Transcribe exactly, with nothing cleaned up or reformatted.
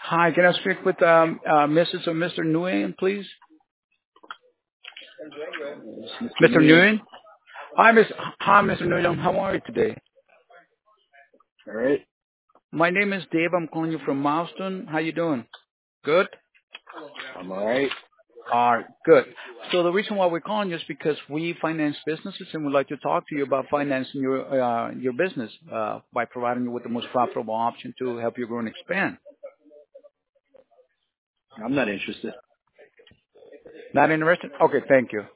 Hi, can I speak with um, uh, Missus or Mister Nguyen, please? mister Mister Nguyen. Nguyen? Hi, Miss. Hi, Mister Nguyen. How are you today? All right. My name is Dave. I'm calling you from Milestone. How you doing? Good? I'm all right. All right, good. So the reason why we're calling you is because we finance businesses and we'd like to talk to you about financing your uh, your business uh, by providing you with the most profitable option to help you grow and expand. I'm not interested. Not interested? Okay, thank you.